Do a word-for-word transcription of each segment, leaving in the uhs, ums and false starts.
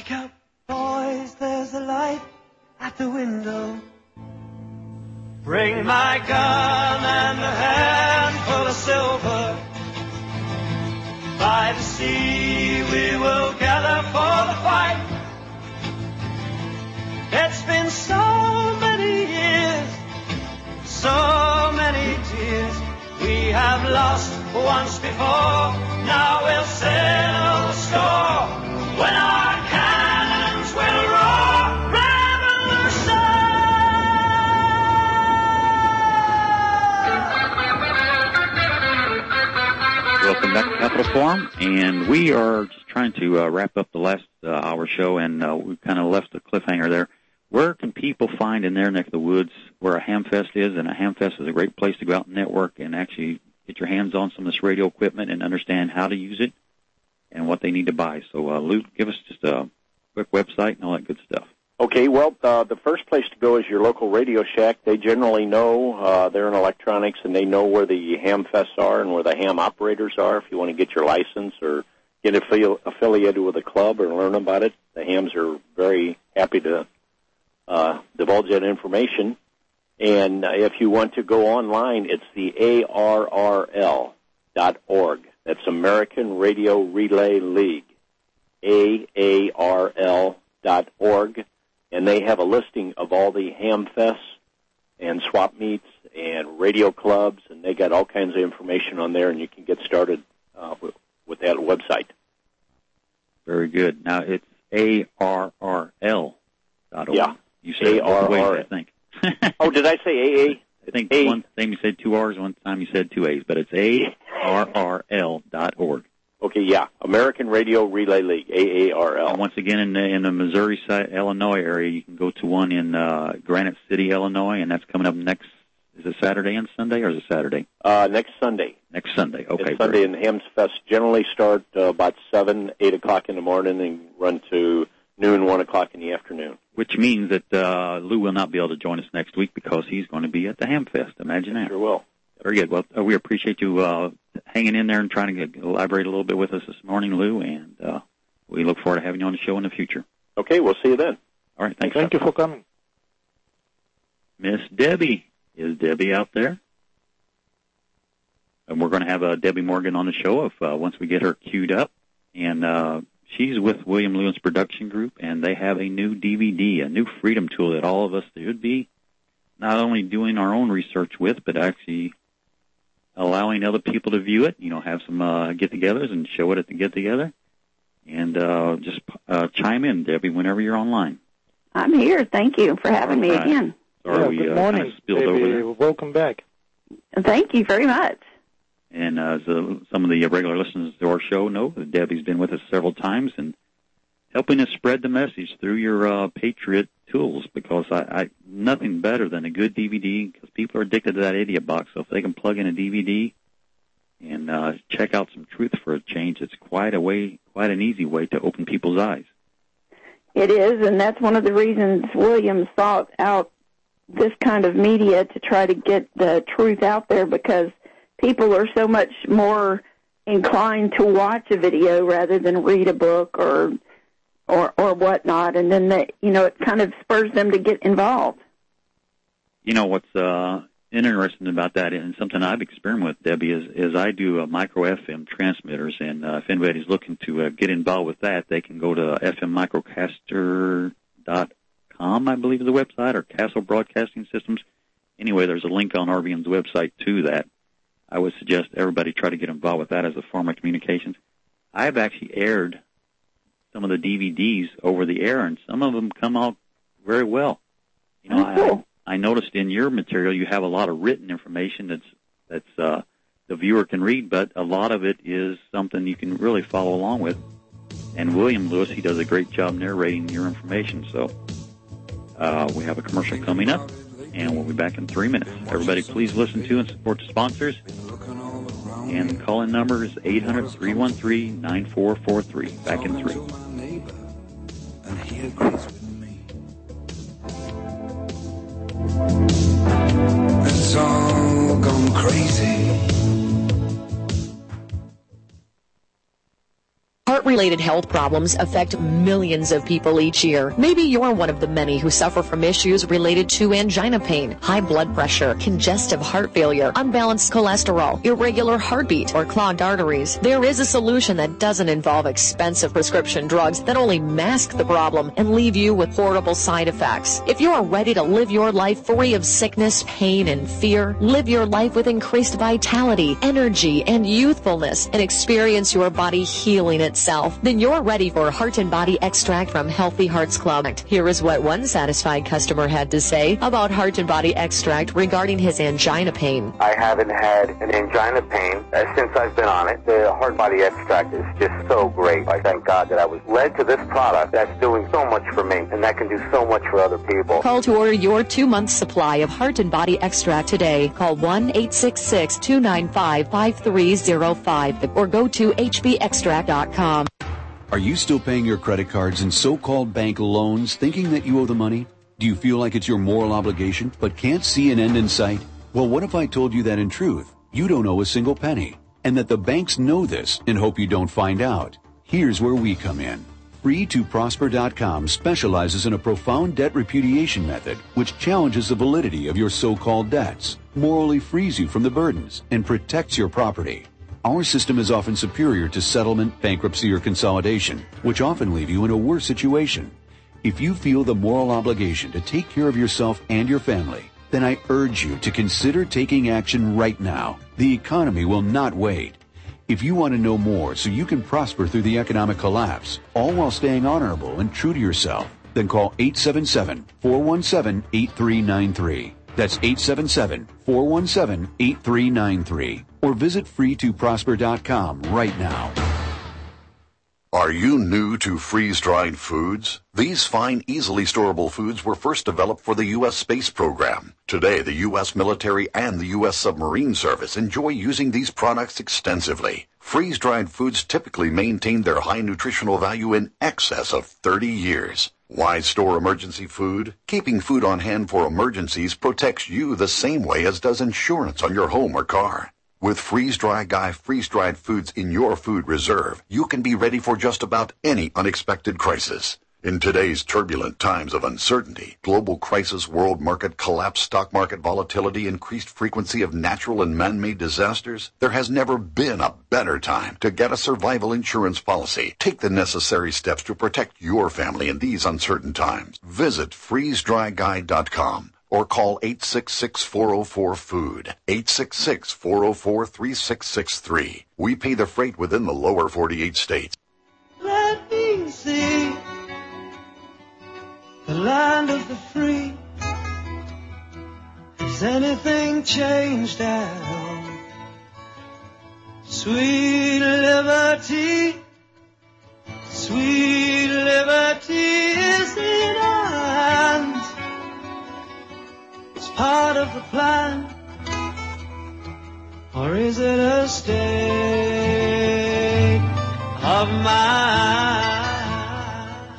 Wake up, boys, there's a light at the window. Bring my gun and a handful of silver. By the sea we will gather for the fight. It's been so many years, so many tears. We have lost once before, now we'll settle the score. When our cannons will roar, revolution! Welcome back to Capital Forum, and we are just trying to uh, wrap up the last uh, hour show, and uh, we kind of left a cliffhanger there. Where can people find in their neck of the woods where a Hamfest is? And a Hamfest is a great place to go out and network and actually get your hands on some of this radio equipment and understand how to use it and what they need to buy. So, uh, Lou, give us just a quick website and all that good stuff. Okay, well, uh, the first place to go is your local Radio Shack. They generally know, uh, they're in electronics, and they know where the Hamfests are and where the ham operators are. If you want to get your license or get affili- affiliated with a club or learn about it, the hams are very happy to uh, divulge that information. And uh, if you want to go online, it's the A R R L dot org. That's American Radio Relay League, A A R L dot org. And they have a listing of all the Hamfests and swap meets and radio clubs, and they got all kinds of information on there, and you can get started uh, with, with that website. Very good. Now, it's A R R L dot org. Yeah. You said A R R L. I think. Oh, did I say A A? I think A- one time you said two R's, one time you said two A's, but it's A R R L dot org. Okay, yeah. American Radio Relay League, A A R L. And once again, in the, in the Missouri side, Illinois area, you can go to one in uh, Granite City, Illinois, and that's coming up next, is it Saturday and Sunday, or is it Saturday? Uh, next Sunday. Next Sunday, okay. It's Sunday, and Hams Fest generally start uh, about seven, eight o'clock in the morning and run to noon, one o'clock in the afternoon. Which means that uh, Lou will not be able to join us next week because he's going to be at the Hamfest. Imagine that. Sure will. Very good. Well, uh, we appreciate you uh, hanging in there and trying to get, elaborate a little bit with us this morning, Lou, and uh, we look forward to having you on the show in the future. Okay, we'll see you then. All right, thanks. Thank you for coming. Miss Debbie. Is Debbie out there? And we're going to have uh, Debbie Morgan on the show if uh, once we get her queued up. And uh, she's with William Lewis Production Group, and they have a new D V D, a new freedom tool that all of us should be not only doing our own research with, but actually allowing other people to view it, you know, have some uh, get-togethers and show it at the get-together. And uh, just uh, chime in, Debbie, whenever you're online. I'm here. Thank you for having me All right. again. Sorry yeah, we good uh, morning, kind of spilled baby. over there. Welcome back. Thank you very much. And uh, so some of the regular listeners to our show know that Debbie's been with us several times and helping us spread the message through your uh, Patriot tools, because I, I nothing better than a good D V D, because people are addicted to that idiot box. So if they can plug in a D V D and uh, check out some truth for a change, it's quite a way, quite an easy way to open people's eyes. It is, and that's one of the reasons William sought out this kind of media to try to get the truth out there, because people are so much more inclined to watch a video rather than read a book or or or whatnot, and then they, you know, it kind of spurs them to get involved. You know what's uh, interesting about that, and something I've experimented with, Debbie, is, is I do uh, micro F M transmitters, and uh, if anybody's looking to uh, get involved with that, they can go to f m microcaster dot com, I believe is the website, or Castle Broadcasting Systems. Anyway, there's a link on R B N's website to that. I would suggest everybody try to get involved with that as a form of communications. I've actually aired some of the D V Ds over the air, and some of them come out very well. You know, Oh, cool. I, I noticed in your material you have a lot of written information that's that's uh, the viewer can read, but a lot of it is something you can really follow along with. And William Lewis, he does a great job narrating your information. So uh, we have a commercial coming up, and we'll be back in three minutes. Everybody, please listen to and support the sponsors. And the call-in number is eight hundred, three one three, nine four four three. Back in three. It's all gone crazy. Heart Heart-related health problems affect millions of people each year. Maybe you're one of the many who suffer from issues related to angina pain, high blood pressure, congestive heart failure, unbalanced cholesterol, irregular heartbeat, or clogged arteries. There is a solution that doesn't involve expensive prescription drugs that only mask the problem and leave you with horrible side effects. If you are ready to live your life free of sickness, pain, and fear, live your life with increased vitality, energy, and youthfulness, and experience your body healing itself, then you're ready for Heart and Body Extract from Healthy Hearts Club. Here is what one satisfied customer had to say about Heart and Body Extract regarding his angina pain. I haven't had an angina pain uh, since I've been on it. The Heart Body Extract is just so great. I thank God that I was led to this product that's doing so much for me, and that can do so much for other people. Call to order your two-month supply of Heart and Body Extract today. Call one eight six six, two nine five, five three zero five or go to h b extract dot com. Are you still paying your credit cards and so-called bank loans thinking that you owe the money? Do you feel like it's your moral obligation but can't see an end in sight? Well, what if I told you that in truth, you don't owe a single penny, and that the banks know this and hope you don't find out? Here's where we come in. free to prosper dot com specializes in a profound debt repudiation method which challenges the validity of your so-called debts, morally frees you from the burdens, and protects your property. Our system is often superior to settlement, bankruptcy, or consolidation, which often leave you in a worse situation. If you feel the moral obligation to take care of yourself and your family, then I urge you to consider taking action right now. The economy will not wait. If you want to know more so you can prosper through the economic collapse, all while staying honorable and true to yourself, then call eight seven seven, four one seven, eight three nine three. That's eight seven seven, four one seven, eight three nine three. Or visit free to prosper dot com right now. Are you new to freeze-dried foods? These fine, easily storable foods were first developed for the U S space program. Today, the U S military and the U S submarine service enjoy using these products extensively. Freeze-dried foods typically maintain their high nutritional value in excess of thirty years. Why store emergency food? Keeping food on hand for emergencies protects you the same way as does insurance on your home or car. With Freeze-Dry Guy freeze-dried foods in your food reserve, you can be ready for just about any unexpected crisis. In today's turbulent times of uncertainty, global crisis, world market collapse, stock market volatility, increased frequency of natural and man-made disasters, there has never been a better time to get a survival insurance policy. Take the necessary steps to protect your family in these uncertain times. Visit freeze dry guy dot com. Or call eight six six, four oh four, food, eight six six, four oh four, three six six three. We pay the freight within the lower forty-eight states. Let me see the land of the free. Has anything changed at all? Sweet liberty, sweet liberty is in our hands. Part of the plan, or is it a state of mind?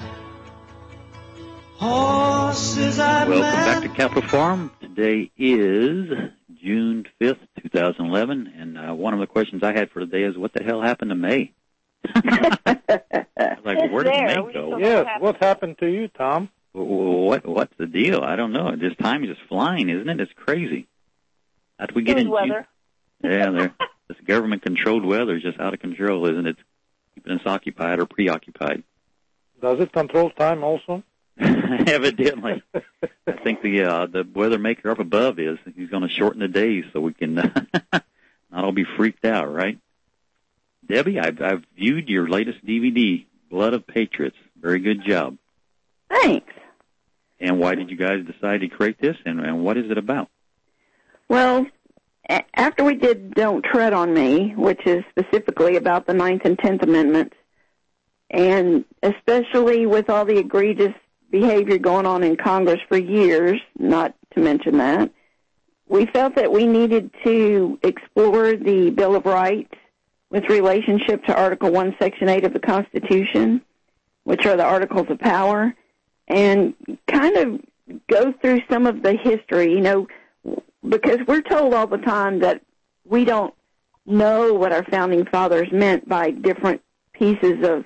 Horses are Welcome back to Capital Farm. Today is June fifth, two thousand eleven, and uh, one of the questions I had for today is, what the hell happened to May? Like, where did May go? Yes, what happened to you, Tom? What what's the deal? I don't know. This time is just flying, isn't it? It's crazy. How do we get in weather? Yeah, there. This government-controlled weather is just out of control, isn't it? It's keeping us occupied or preoccupied. Does it control time also? Evidently. I think the uh, the weather maker up above is he's going to shorten the days so we can uh, not all be freaked out, right? Debbie, I've, I've viewed your latest D V D, Blood of Patriots. Very good job. Thanks. And why did you guys decide to create this, and, and what is it about? Well, a- after we did Don't Tread on Me, which is specifically about the Ninth and Tenth Amendments, and especially with all the egregious behavior going on in Congress for years, not to mention that, we felt that we needed to explore the Bill of Rights with relationship to Article one, Section eight of the Constitution, which are the Articles of Power, and kind of go through some of the history, you know, because we're told all the time that we don't know what our founding fathers meant by different pieces of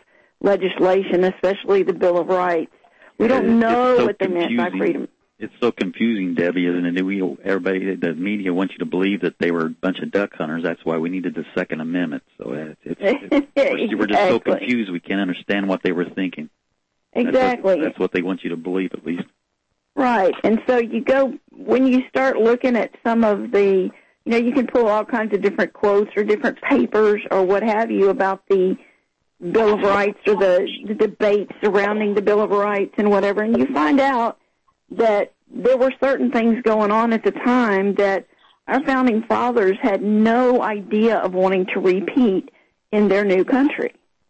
legislation, especially the Bill of Rights. We don't It's know so what they meant by confusing. freedom. It's so confusing, Debbie, isn't it? We, everybody, the media wants you to believe that they were a bunch of duck hunters. That's why we needed the Second Amendment. So it's, it's, it's exactly. we're just so confused we can't understand what they were thinking. Exactly. That's what, that's what they want you to believe, at least. Right. And so you go, when you start looking at some of the, you know, you can pull all kinds of different quotes or different papers or what have you about the Bill of Rights or the, the debates surrounding the Bill of Rights and whatever, and you find out that there were certain things going on at the time that our founding fathers had no idea of wanting to repeat in their new country.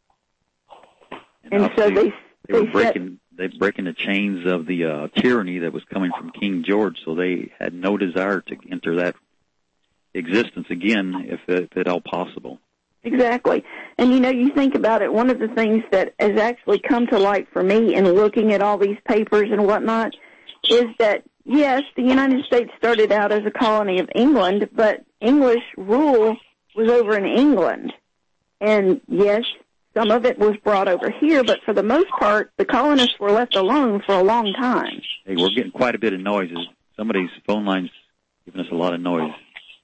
And, and so they they were they breaking they breaking the chains of the uh, tyranny that was coming from King George, so they had no desire to enter that existence again, if, if at all possible. Exactly. And, you know, you think about it, one of the things that has actually come to light for me in looking at all these papers and whatnot is that, yes, the United States started out as a colony of England, but English rule was over in England. And, yes, some of it was brought over here, but for the most part, the colonists were left alone for a long time. Hey, we're getting quite a bit of noises. Somebody's phone line's giving us a lot of noise.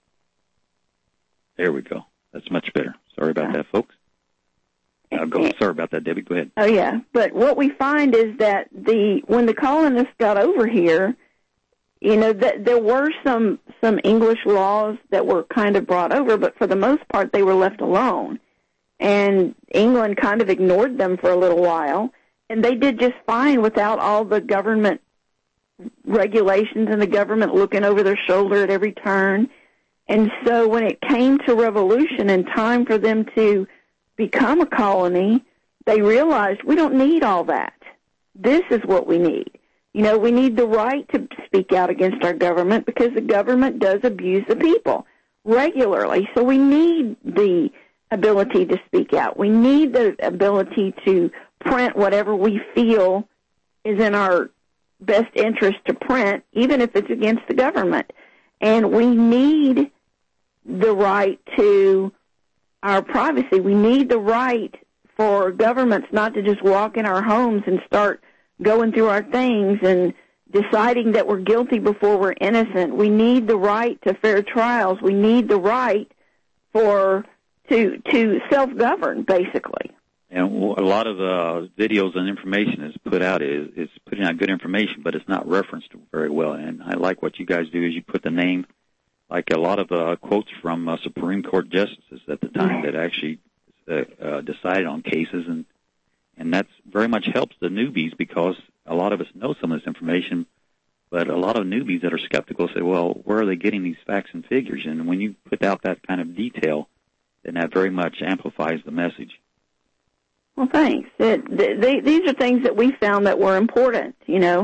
There we go. That's much better. Sorry about that, folks. I'll go. Sorry about that, Debbie. Go ahead. Oh, yeah. But what we find is that the when the colonists got over here, you know, that there were some, some English laws that were kind of brought over, but for the most part, they were left alone. And England kind of ignored them for a little while, and they did just fine without all the government regulations and the government looking over their shoulder at every turn. And so when it came to revolution and time for them to become a colony, they realized we don't need all that. This is what we need. You know, we need the right to speak out against our government because the government does abuse the people regularly. So we need the ability to speak out. We need the ability to print whatever we feel is in our best interest to print, even if it's against the government. And we need the right to our privacy. We need the right for governments not to just walk in our homes and start going through our things and deciding that we're guilty before we're innocent. We need the right to fair trials. We need the right for to to self-govern, basically. And a lot of uh, videos and information is put out is, is putting out good information, but it's not referenced very well. And I like what you guys do is you put the name, like a lot of uh, quotes from uh, Supreme Court justices at the time that actually uh, uh, decided on cases, and and that's very much helps the newbies because a lot of us know some of this information, but a lot of newbies that are skeptical say, well, where are they getting these facts and figures? And when you put out that kind of detail, then that very much amplifies the message. Well, thanks. It, they, these are things that we found that were important, you know.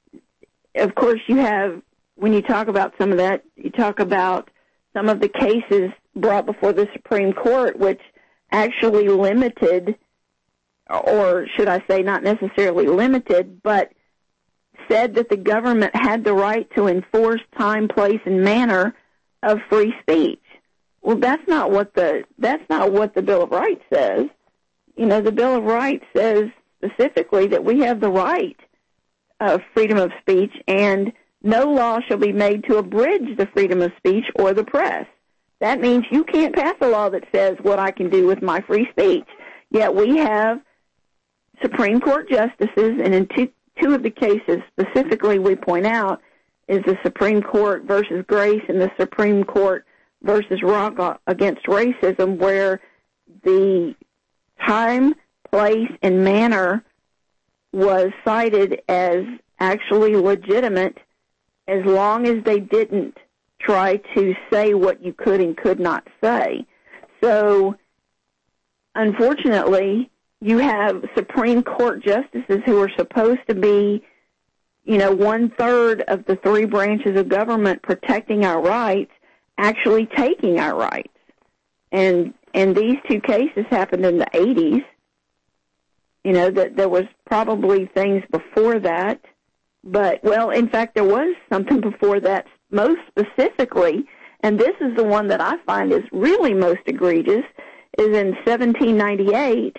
Of course, you have, when you talk about some of that, you talk about some of the cases brought before the Supreme Court, which actually limited, or should I say not necessarily limited, but said that the government had the right to enforce time, place, and manner of free speech. Well, that's not what the that's not what the Bill of Rights says. You know, the Bill of Rights says specifically that we have the right of freedom of speech, and no law shall be made to abridge the freedom of speech or the press. That means you can't pass a law that says what I can do with my free speech. Yet we have Supreme Court justices, and in two, two of the cases specifically we point out is the Supreme Court versus Grace and the Supreme Court versus Rock against racism, where the time, place, and manner was cited as actually legitimate as long as they didn't try to say what you could and could not say. So, unfortunately, you have Supreme Court justices who are supposed to be, you know, one-third of the three branches of government protecting our rights, actually taking our rights. And and these two cases happened in the eighties. You know, that there was probably things before that. But, well, in fact, there was something before that, most specifically, and this is the one that I find is really most egregious, is in seventeen ninety-eight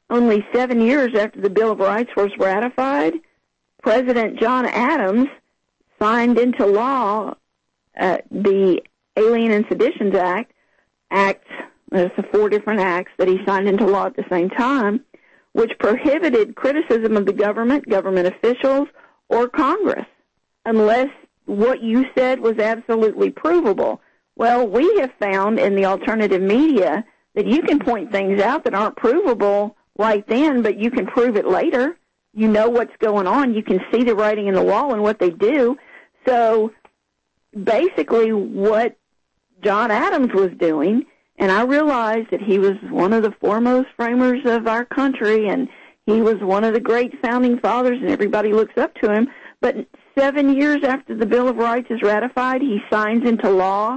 only seven years after the Bill of Rights was ratified, President John Adams signed into law uh, the Alien and Seditions Act, Act, there's the four different acts that he signed into law at the same time, which prohibited criticism of the government, government officials, or Congress, unless what you said was absolutely provable. Well, we have found in the alternative media that you can point things out that aren't provable right then, but you can prove it later. You know what's going on. You can see the writing in the wall and what they do. So basically what John Adams was doing, and I realized that he was one of the foremost framers of our country, and he was one of the great founding fathers, and everybody looks up to him. But seven years after the Bill of Rights is ratified, he signs into law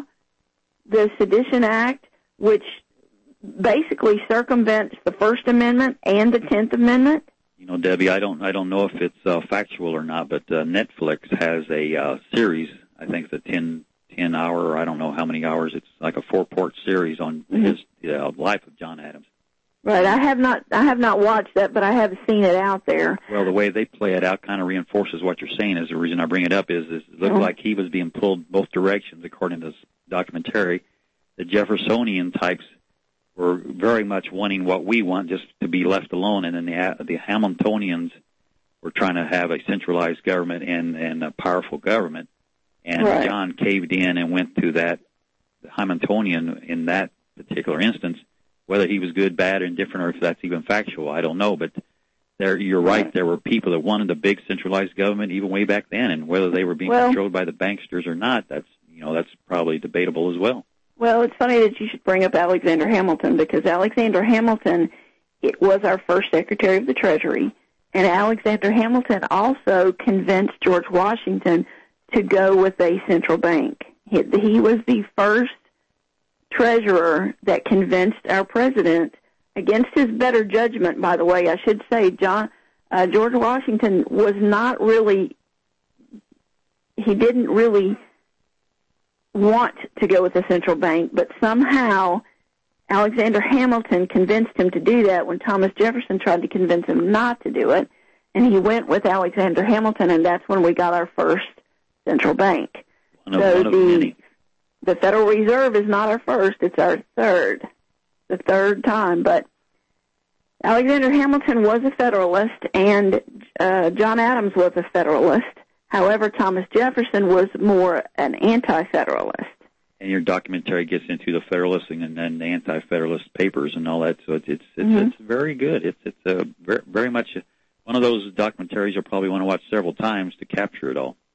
the Sedition Act, which basically circumvents the First Amendment and the Tenth Amendment. You know, Debbie, I don't, I don't know if it's uh, factual or not, but uh, Netflix has a uh, series. I think it's a ten, ten hour. I don't know how many hours. It's like a four-part series on mm-hmm. his uh, life of John Adams. Right. I have not, I have not watched that, but I have seen it out there. Well, the way they play it out kind of reinforces what you're saying. Is the reason I bring it up is, is it looked mm-hmm. like he was being pulled both directions, according to this documentary. The Jeffersonian types were very much wanting what we want, just to be left alone, and then the the Hamiltonians were trying to have a centralized government and, and a powerful government. And right. John caved in and went to that Hamiltonian in that particular instance. Whether he was good, bad, or indifferent, or if that's even factual, I don't know. But there, you're right. There were people that wanted a big centralized government even way back then, and whether they were being well, controlled by the banksters or not, that's you know that's probably debatable as well. Well, it's funny that you should bring up Alexander Hamilton, because Alexander Hamilton it was our first Secretary of the Treasury, and Alexander Hamilton also convinced George Washington to go with a central bank. He, he was the first treasurer that convinced our president, against his better judgment, by the way, I should say, John uh, George Washington was not really, he didn't really want to go with a central bank, but somehow Alexander Hamilton convinced him to do that when Thomas Jefferson tried to convince him not to do it, and he went with Alexander Hamilton, and that's when we got our first central bank. One of, so one of the many. The Federal Reserve is not our first, it's our third, the third time. But Alexander Hamilton was a Federalist, and uh, John Adams was a Federalist. However, Thomas Jefferson was more an anti-Federalist. And your documentary gets into the Federalist and then the anti-Federalist papers and all that, so it's it's it's, Mm-hmm. it's very good. It's it's a very, very much a, one of those documentaries you'll probably want to watch several times to capture it all.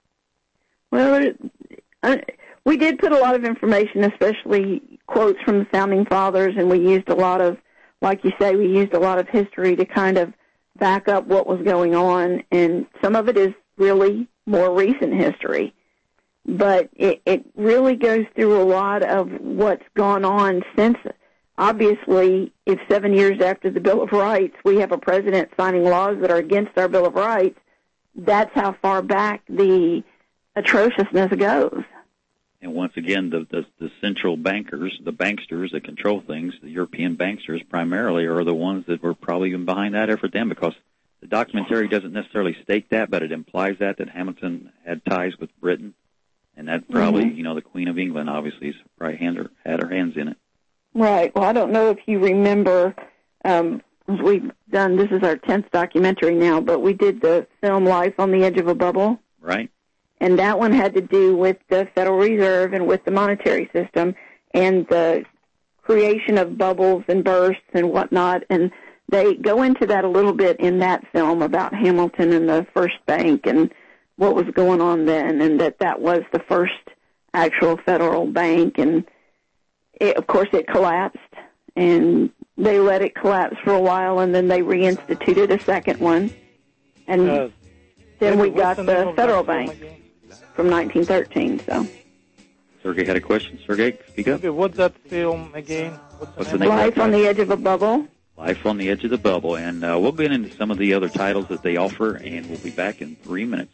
Well, I, we did put a lot of information, especially quotes from the Founding Fathers, and we used a lot of, like you say, we used a lot of history to kind of back up what was going on, and some of it is really more recent history. But it, it really goes through a lot of what's gone on since, obviously, if seven years after the Bill of Rights we have a president signing laws that are against our Bill of Rights, that's how far back the atrociousness goes. And once again, the, the the central bankers, the banksters that control things, the European banksters primarily, are the ones that were probably even behind that effort then, because the documentary doesn't necessarily state that, but it implies that, that Hamilton had ties with Britain, and that probably, mm-hmm. you know, the Queen of England obviously probably hand her, had her hands in it. Right. Well, I don't know if you remember, um, we've done, this is our tenth documentary now, but we did the film Life on the Edge of a Bubble. Right. And that one had to do with the Federal Reserve and with the monetary system and the creation of bubbles and bursts and whatnot. And they go into that a little bit in that film about Hamilton and the first bank and what was going on then, and that that was the first actual federal bank. And, it, of course, it collapsed, and they let it collapse for a while, and then they reinstituted a second one. And uh, then we got the, the Federal Bank from nineteen thirteen. So, Sergey had a question. Sergey, speak up. Okay, what's that film again? What's the What's name? the name? Life on the Edge of a Bubble. Life on the Edge of the Bubble. And uh, we'll get into some of the other titles that they offer, and we'll be back in three minutes.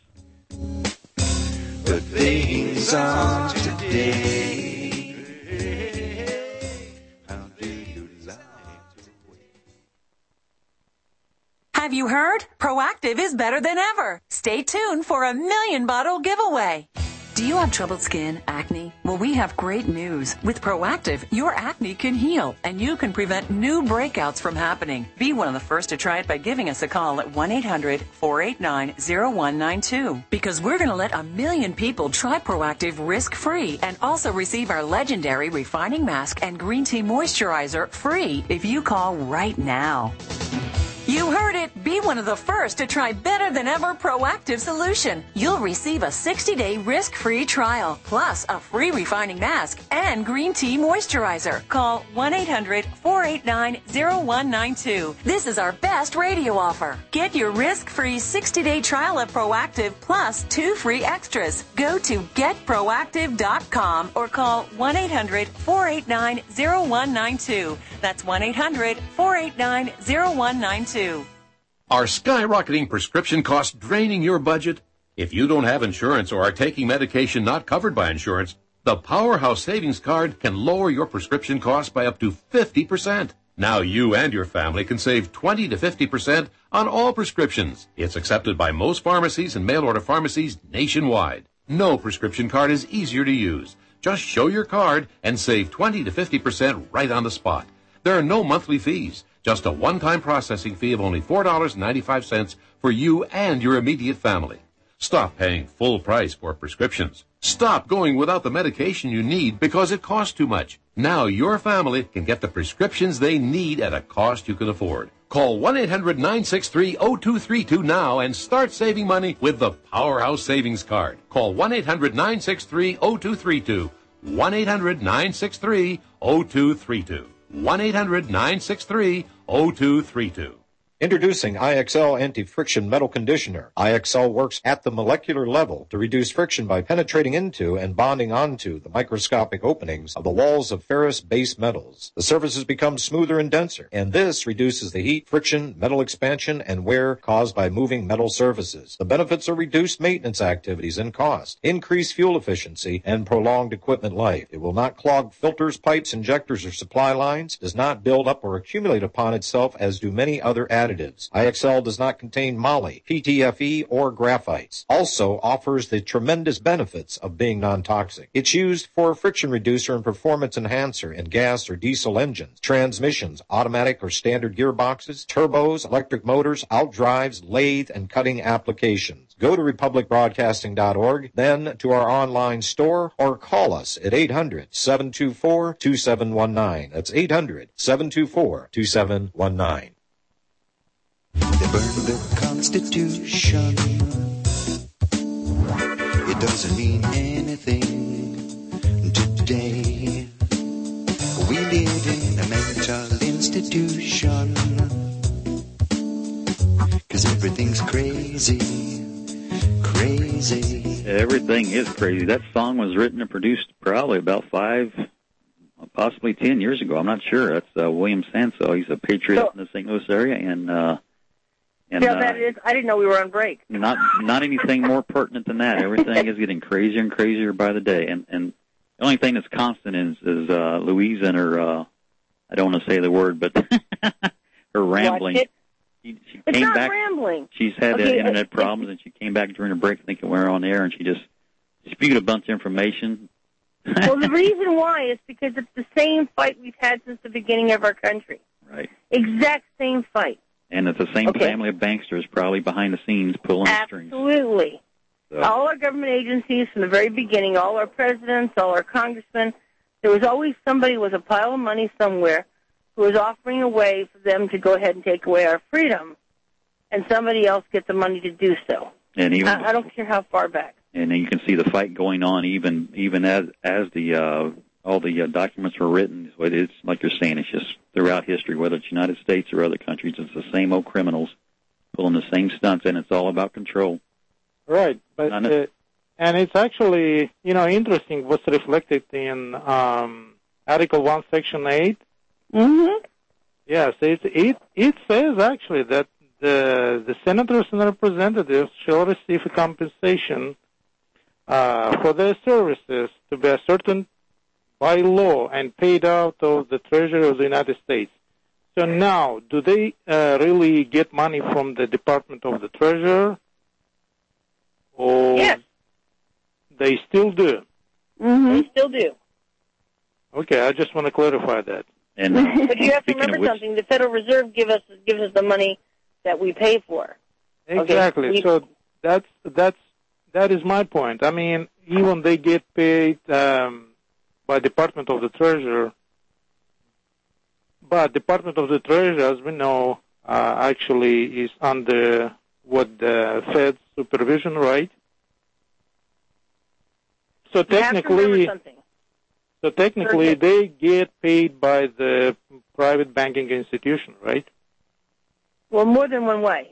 The things of today. How do you like to wait? Have you heard? Proactiv is better than ever. Stay tuned for a million bottle giveaway. Do you have troubled skin, acne? Well, we have great news. With Proactiv, your acne can heal, and you can prevent new breakouts from happening. Be one of the first to try it by giving us a call at one eight hundred four eight nine zero one nine two. Because we're going to let a million people try Proactiv risk-free and also receive our legendary refining mask and green tea moisturizer free if you call right now. You heard it. Be one of the first to try better than ever Proactiv solution. You'll receive a sixty-day risk-free trial, plus a free refining mask and green tea moisturizer. Call one eight hundred four eight nine zero one nine two. This is our best radio offer. Get your risk-free sixty-day trial of Proactiv plus two free extras. Go to get proactiv dot com or call one eight hundred four eight nine zero one nine two. That's one eight hundred four eight nine zero one nine two. Are skyrocketing prescription costs draining your budget? If you don't have insurance or are taking medication not covered by insurance, the Powerhouse Savings Card can lower your prescription costs by up to fifty percent. Now you and your family can save twenty to fifty percent on all prescriptions. It's accepted by most pharmacies and mail-order pharmacies nationwide. No prescription card is easier to use. Just show your card and save twenty to fifty percent right on the spot. There are no monthly fees. Just a one-time processing fee of only four dollars and ninety-five cents for you and your immediate family. Stop paying full price for prescriptions. Stop going without the medication you need because it costs too much. Now your family can get the prescriptions they need at a cost you can afford. Call one eight hundred nine six three zero two three two now and start saving money with the Powerhouse Savings Card. Call one eight hundred nine six three zero two three two. one eight hundred nine six three zero two three two. one eight hundred nine six three zero two three two. Introducing I X L Anti-Friction Metal Conditioner. I X L works at the molecular level to reduce friction by penetrating into and bonding onto the microscopic openings of the walls of ferrous-based metals. The surfaces become smoother and denser, and this reduces the heat, friction, metal expansion, and wear caused by moving metal surfaces. The benefits are reduced maintenance activities and cost, increased fuel efficiency, and prolonged equipment life. It will not clog filters, pipes, injectors, or supply lines, does not build up or accumulate upon itself as do many other additives. I X L does not contain moly, P T F E, or graphites. Also offers the tremendous benefits of being non-toxic. It's used for a friction reducer and performance enhancer in gas or diesel engines, transmissions, automatic or standard gearboxes, turbos, electric motors, outdrives, lathe, and cutting applications. Go to republic broadcasting dot org, then to our online store, or call us at eight hundred seven two four two seven one nine. That's eight hundred seven two four two seven one nine. They burned the Constitution. It doesn't mean anything today. We live in a mental institution. 'Cause everything's crazy, crazy. Everything is crazy. That song was written and produced probably about five, possibly ten years ago. I'm not sure. That's uh, William Sanso. He's a patriot so, in the Saint Louis area, and uh, And, yeah, that uh, is. I didn't know we were on break. Not not anything more pertinent than that. Everything is getting crazier and crazier by the day. And and the only thing that's constant is is uh, Louise and her. Uh, I don't want to say the word, but her rambling. It? She, she it's came not back, rambling. She's had okay, uh, internet problems, and she came back during a break thinking we were on air, and she just spewed a bunch of information. Well, the reason why is because it's the same fight we've had since the beginning of our country. Right. Exact same fight. And it's the same okay. family of banksters probably behind the scenes pulling the strings. Absolutely. So. All our government agencies from the very beginning, all our presidents, all our congressmen, there was always somebody with a pile of money somewhere who was offering a way for them to go ahead and take away our freedom, and somebody else get the money to do so. And even, I, I don't care how far back. And you can see the fight going on even even as as the uh, all the uh, documents were written. It's like you're saying, it's just throughout history, whether it's United States or other countries, it's the same old criminals pulling the same stunts, and it's all about control. Right, but uh, and it's actually, you know, interesting what's reflected in um, Article one, Section eight. Mm-hmm. Yes, it it it says actually that the the senators and representatives shall receive a compensation uh, for their services to be ascertained by law and paid out of the Treasury of the United States. So now, do they uh, really get money from the Department of the Treasury? Or Yes. They still do? Mm-hmm. They still do. Okay, I just want to clarify that. And, uh, But you have to speaking of remember which- something. The Federal Reserve give us gives us the money that we pay for. Exactly. Okay. So that's that's that is my point. I mean, even they get paid um, by Department of the Treasury, but Department of the Treasury, as we know, uh, actually is under what the Fed's supervision, right? So You have to remember technically, something. so technically, Sure. they get paid by the private banking institution, right? Well, more than one way.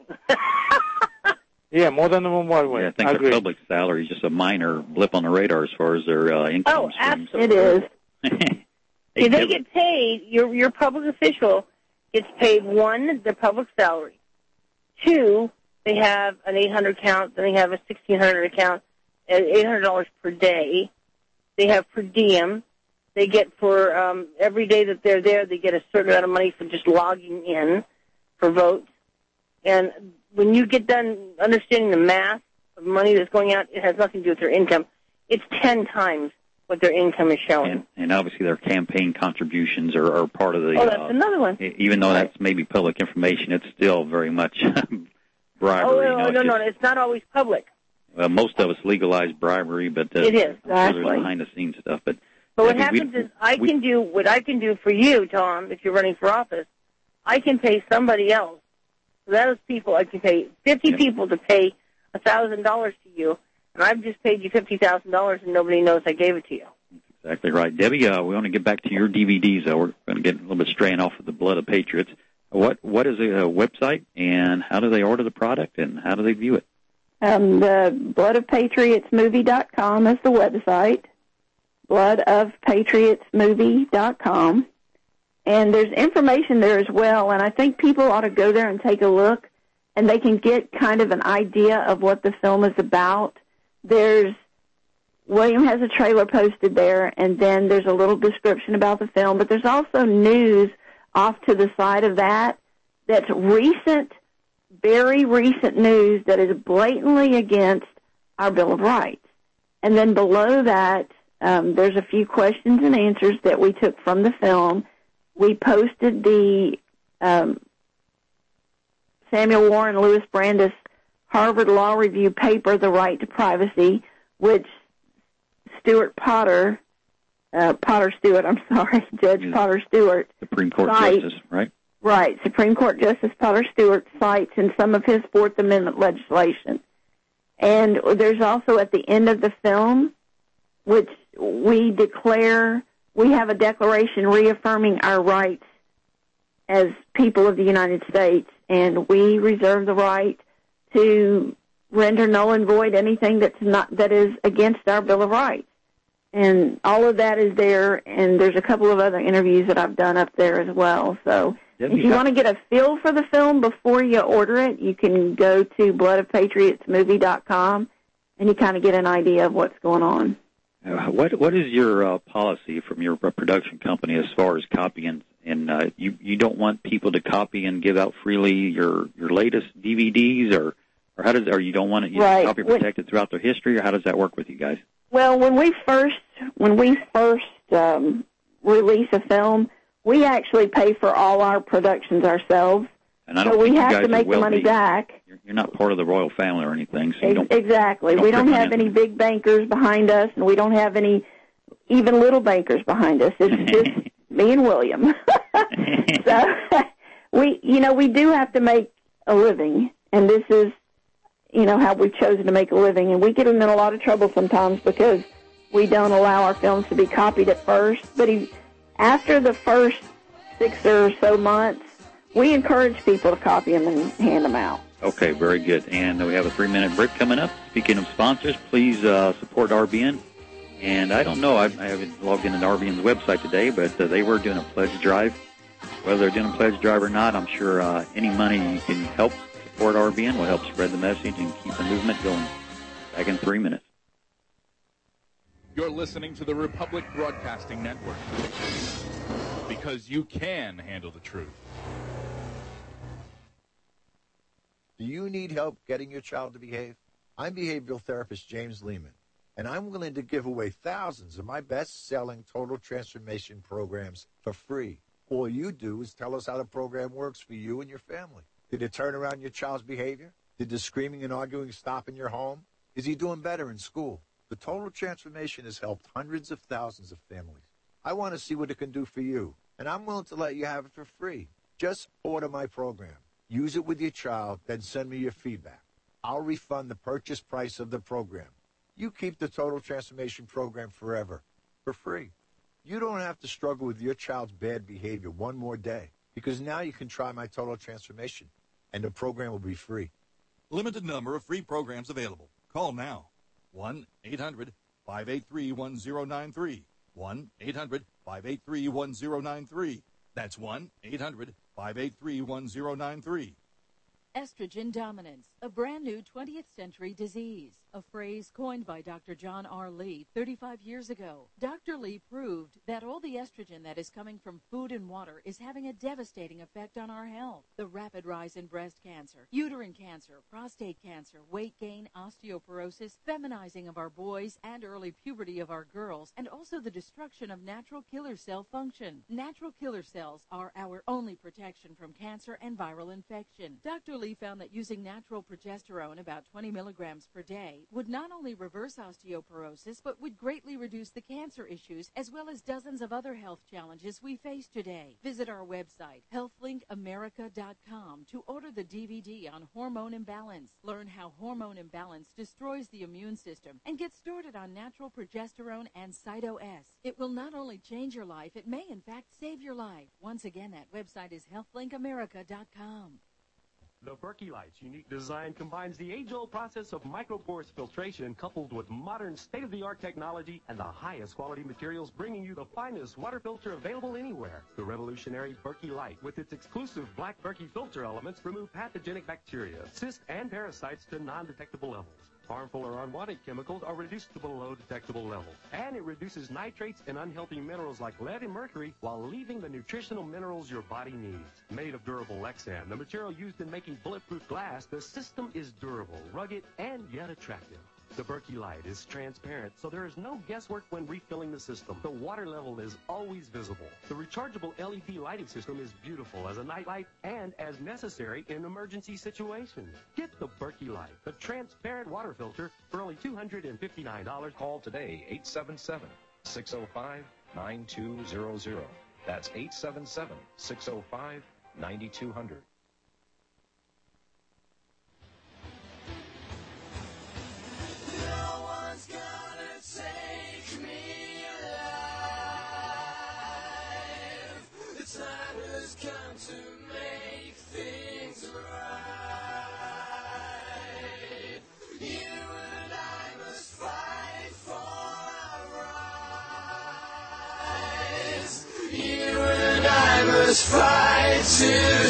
Yeah, more than one way. Yeah, I think I their agree. public salary is just a minor blip on the radar as far as their uh, income Oh, stream. absolutely. It is. Hey, See, they Kevin. get paid, your your public official gets paid, one, their public salary. Two, they have an eight hundred account, then they have a sixteen hundred account at eight hundred dollars per day. They have per diem. They get for um, every day that they're there, they get a certain amount of money for just logging in for votes. And when you get done understanding the math of money that's going out, it has nothing to do with their income. It's ten times what their income is showing. And, and obviously their campaign contributions are, are part of the. Oh, that's uh, another one. e- Even though that's maybe public information, it's still very much bribery. Oh, you no, know, no, it's no, just- it's not always public. Well, most of us legalize bribery, but uh, It is, I'm sure exactly. there's behind the scenes stuff. But But what I mean, we- happens is I we- can do what I can do for you, Tom, if you're running for office. I can pay somebody else. So those people, I can pay fifty Yeah. people to pay one thousand dollars to you, and I've just paid you fifty thousand dollars and nobody knows I gave it to you. Exactly right. Debbie, uh, we want to get back to your D V Ds, though. We're going to get a little bit straying off of the Blood of Patriots. What What is a, uh website, and how do they order the product, and how do they view it? Um, the blood of patriots movie dot com is the website, blood of patriots movie dot com. And there's information there as well, and I think people ought to go there and take a look, and they can get kind of an idea of what the film is about. There's, William has a trailer posted there, and then there's a little description about the film, but there's also news off to the side of that that's recent, very recent news that is blatantly against our Bill of Rights. And then below that, um, there's a few questions and answers that we took from the film. We posted the um, Samuel Warren Lewis Brandis Harvard Law Review paper, The Right to Privacy, which Stuart Potter, uh, Potter Stewart, I'm sorry, Judge Potter Stewart. Supreme Court cites, Justice, right? Right, Supreme Court Justice Potter Stewart cites in some of his Fourth Amendment legislation. And there's also at the end of the film, which we declare, we have a declaration reaffirming our rights as people of the United States, and we reserve the right to render null and void anything that's not, that is against our Bill of Rights. And all of that is there, and there's a couple of other interviews that I've done up there as well. So Debbie, if you how- want to get a feel for the film before you order it, you can go to blood of patriots movie dot com, and you kind of get an idea of what's going on. Uh, what What is your uh, policy from your uh, production company as far as copying? And uh, you you don't want people to copy and give out freely your your latest D V Ds, or or how does or you don't want it you Right. copy protected throughout their history, or how does that work with you guys? Well, when we first when we first um, release a film, we actually pay for all our productions ourselves. And I don't so we think you have guys to are make the money wealthy. back. You're, you're not part of the royal family or anything, so you Ex- don't. Exactly. don't We don't print have money. any big bankers behind us, and we don't have any even little bankers behind us. It's just me and William. So we, you know, we do have to make a living, and this is, you know, how we've chosen to make a living. And we get in a lot of trouble sometimes because we don't allow our films to be copied at first. But he, after the first six or so months, we encourage people to copy them and hand them out. Okay, very good. And we have a three-minute break coming up. Speaking of sponsors, please uh, support R B N. And I don't know, I, I haven't logged into R B N's website today, but uh, they were doing a pledge drive. Whether they're doing a pledge drive or not, I'm sure uh, any money you can help support R B N will help spread the message and keep the movement going. Back in three minutes. You're listening to the Republic Broadcasting Network. because you can handle the truth. Do you need help getting your child to behave? I'm behavioral therapist James Lehman, and I'm willing to give away thousands of my best-selling total transformation programs for free. All you do is tell us how the program works for you and your family. Did it turn around your child's behavior? Did the screaming and arguing stop in your home? Is he doing better in school? The total transformation has helped hundreds of thousands of families. I want to see what it can do for you, and I'm willing to let you have it for free. Just order my program. Use it with your child, then send me your feedback. I'll refund the purchase price of the program. You keep the Total Transformation Program forever, for free. You don't have to struggle with your child's bad behavior one more day, because now you can try my Total Transformation, and the program will be free. Limited number of free programs available. Call now. one eight hundred five eight three one zero nine three. one eight hundred five eight three one zero nine three. That's one eight hundred five eight three one zero nine three. Estrogen dominance, a brand new twentieth century disease, a phrase coined by Doctor John R. Lee thirty-five years ago. Doctor Lee proved that all the estrogen that is coming from food and water is having a devastating effect on our health. The rapid rise in breast cancer, uterine cancer, prostate cancer, weight gain, osteoporosis, feminizing of our boys, and early puberty of our girls, and also the destruction of natural killer cell function. Natural killer cells are our only protection from cancer and viral infection. Doctor Lee found that using natural progesterone, about twenty milligrams per day, would not only reverse osteoporosis, but would greatly reduce the cancer issues as well as dozens of other health challenges we face today. Visit our website, health link america dot com, to order the D V D on hormone imbalance. Learn how hormone imbalance destroys the immune system and get started on natural progesterone and Cyto-S. It will not only change your life, it may in fact save your life. Once again, that website is health link america dot com. The Berkey Light's unique design combines the age-old process of microporous filtration coupled with modern state-of-the-art technology and the highest quality materials, bringing you the finest water filter available anywhere. The revolutionary Berkey Light, with its exclusive black Berkey filter elements, remove pathogenic bacteria, cysts, and parasites to non-detectable levels. Harmful or unwanted chemicals are reduced to below detectable levels. And it reduces nitrates and unhealthy minerals like lead and mercury while leaving the nutritional minerals your body needs. Made of durable Lexan, the material used in making bulletproof glass, the system is durable, rugged, and yet attractive. The Berkey Light is transparent, so there is no guesswork when refilling the system. The water level is always visible. The rechargeable L E D lighting system is beautiful as a nightlight and as necessary in emergency situations. Get the Berkey Light, the transparent water filter, for only two hundred fifty-nine dollars. Call today, eight seven seven, six oh five, nine two zero zero. That's eight seven seven, six oh five, nine two zero zero. To make things right, you and I must fight for our rights. You and I must fight to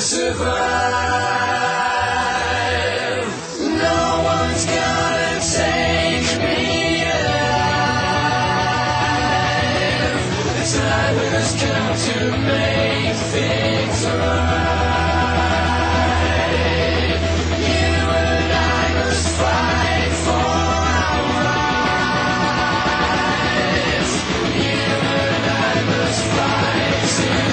survive. No one's gonna take me alive. The time has come to make things right. You and I must fight for our rights. You and I must fight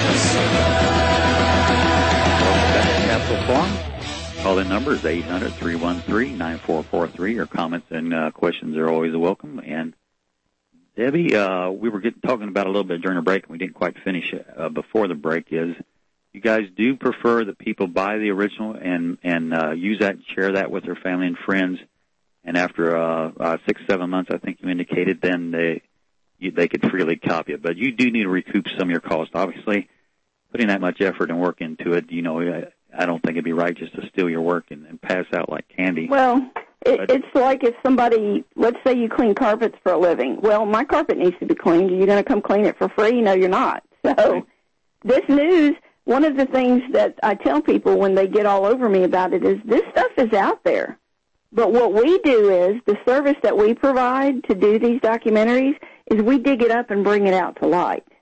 to survive. Capital Farm. Call in number is eight hundred, three one three, nine four four three. Your comments and uh, questions are always welcome. And Debbie, uh, we were getting, talking about a little bit during the break, and we didn't quite finish it uh, before the break, is you guys do prefer that people buy the original and, and uh, use that and share that with their family and friends, and after uh, uh, six, seven months, I think you indicated, then they you, they could freely copy it. But you do need to recoup some of your cost. Obviously, putting that much effort and work into it, you know, I, I don't think it'd be right just to steal your work and, and pass out like candy. Well, it, it's like if somebody, let's say you clean carpets for a living. Well, my carpet needs to be cleaned. Are you going to come clean it for free? No, you're not. So right. This news, one of the things that I tell people when they get all over me about it is this stuff is out there. But what we do is, the service that we provide to do these documentaries is we dig it up and bring it out to light.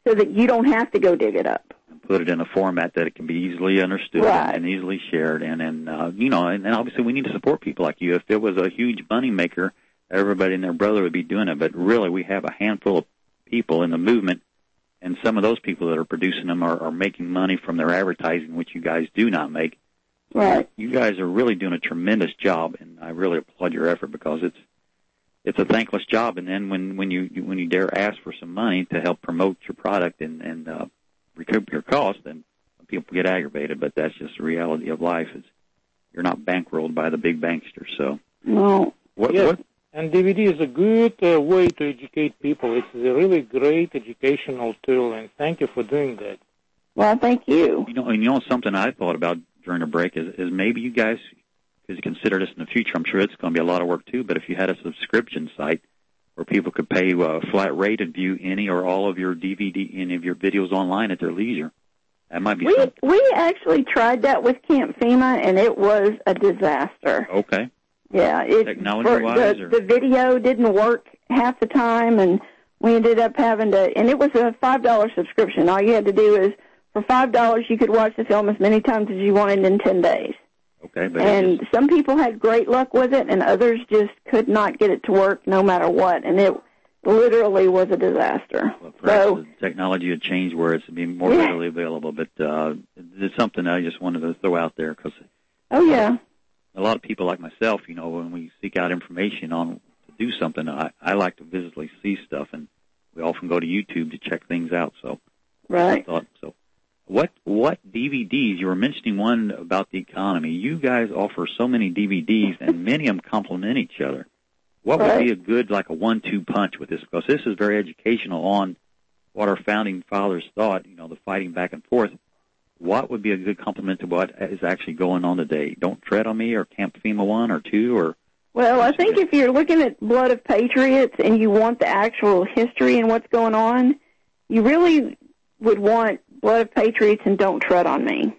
so that you don't have to go dig it up. Put it in a format that it can be easily understood Right. and easily shared. And, and uh, you know, and, and obviously we need to support people like you. If it was a huge money maker, everybody and their brother would be doing it. But really, we have a handful of people in the movement, and some of those people that are producing them are, are making money from their advertising, which you guys do not make. Right. You guys are really doing a tremendous job, and I really applaud your effort because it's it's a thankless job. And then when, when you when you dare ask for some money to help promote your product and, and uh, recoup your costs, then people get aggravated, but that's just the reality of life. Is you're not bankrolled by the big banksters. So, no. What, yes. what? And D V D is a good uh, way to educate people. It's a really great educational tool, and thank you for doing that. Well, thank you. You know, and you know something I thought about during the break is, is maybe you guys could consider this in the future. I'm sure it's going to be a lot of work too. But if you had a subscription site where people could pay a flat rate and view any or all of your D V D, any of your videos online at their leisure. That might be we something. we actually tried that with Camp FEMA, and it was a disaster. Okay. Yeah, it, technology-wise, the, or? the video didn't work half the time, and we ended up having to. And it was a five dollar subscription. All you had to do is for five dollars you could watch the film as many times as you wanted in ten days. Okay, but and just, some people had great luck with it, and others just could not get it to work no matter what, and it literally was a disaster. well, perhaps so, the technology had changed where it's being more yeah. readily available, but uh, it's something I just wanted to throw out there because oh yeah, a lot of people like myself, you know, when we seek out information on to do something, I, I like to visibly see stuff, and we often go to YouTube to check things out. So, right. I thought so. What what D V Ds? You were mentioning one about the economy. You guys offer so many D V Ds, and many of them complement each other. What right. would be a good, like a one two punch with this? Because this is very educational on what our founding fathers thought, you know, the fighting back and forth. What would be a good complement to what is actually going on today? Don't Tread on Me or Camp FEMA one or two? Or Well, I think if you're looking at Blood of Patriots and you want the actual history and what's going on, you really would want Blood of Patriots and Don't Tread on Me.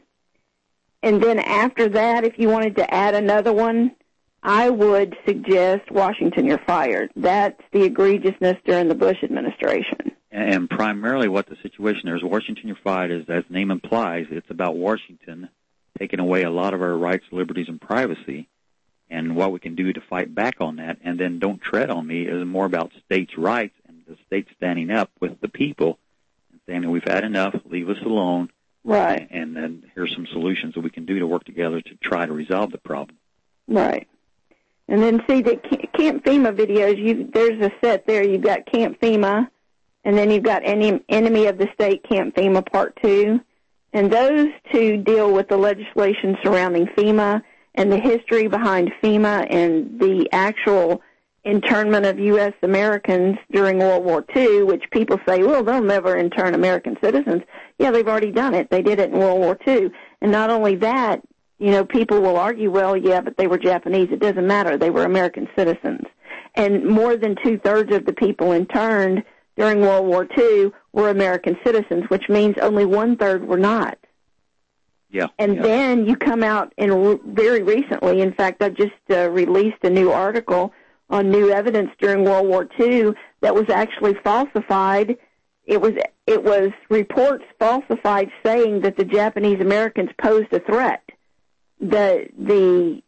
And then after that, if you wanted to add another one, I would suggest Washington, You're Fired. That's the egregiousness during the Bush administration. And primarily what the situation there is, Washington, You're Fired, is, as the name implies, it's about Washington taking away a lot of our rights, liberties, and privacy, and what we can do to fight back on that. And then Don't Tread on Me is more about states' rights and the states standing up with the people and saying, we've had enough, leave us alone. Right. And then here's some solutions that we can do to work together to try to resolve the problem. Right. And then see the Camp FEMA videos, you, there's a set there. You've got Camp FEMA, and then you've got Enemy of the State Camp FEMA Part two. And those two deal with the legislation surrounding FEMA and the history behind FEMA and the actual internment of U S Americans during World War Two, which people say, well, they'll never intern American citizens. Yeah, they've already done it. They did it in World War Two. And not only that, you know, people will argue, well, yeah, but they were Japanese. It doesn't matter. They were American citizens. And more than two-thirds of the people interned during World War Two were American citizens, which means only one-third were not. Yeah. And yeah. then you come out, and very recently, in fact, I just uh, released a new article on new evidence during World War Two that was actually falsified. It was it was reports falsified saying that the Japanese Americans posed a threat. The the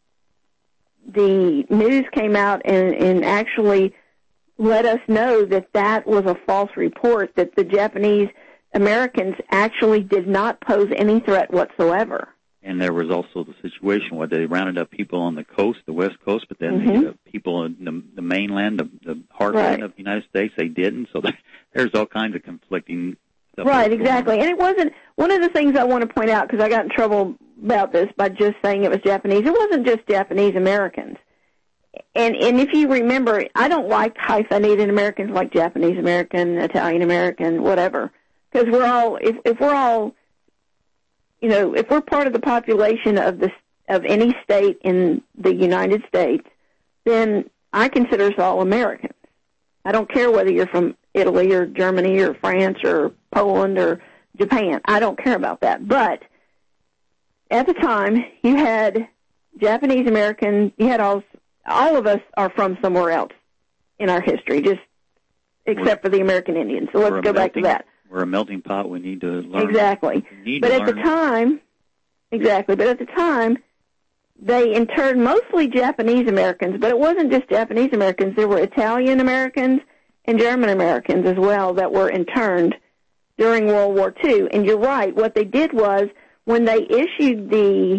the news came out and, and actually let us know that that was a false report, that the Japanese Americans actually did not pose any threat whatsoever. And there was also the situation where they rounded up people on the coast, the West Coast, but then mm-hmm. the uh, people in the, the mainland, the, the heartland right. of the United States, they didn't. So there, there's all kinds of conflicting stuff. Right, exactly. And it wasn't, one of the things I want to point out, because I got in trouble about this by just saying it was Japanese, it wasn't just Japanese Americans. And and if you remember, I don't like hyphenated Americans like Japanese American, Italian American, whatever, because we're all, if, if we're all, you know, if we're part of the population of the of any state in the United States, then I consider us all Americans. I don't care whether you're from Italy or Germany or France or Poland or Japan. I don't care about that. But at the time, you had Japanese Americans, you had all, all of us are from somewhere else in our history, just except we're, for the American Indians. So let's go back to that. We're a melting pot. We need to learn. Exactly. We need but to at learn. the time, exactly. But at the time, they interned mostly Japanese Americans, but it wasn't just Japanese Americans. There were Italian Americans and German Americans as well that were interned during World War Two. And you're right. What they did was when they issued the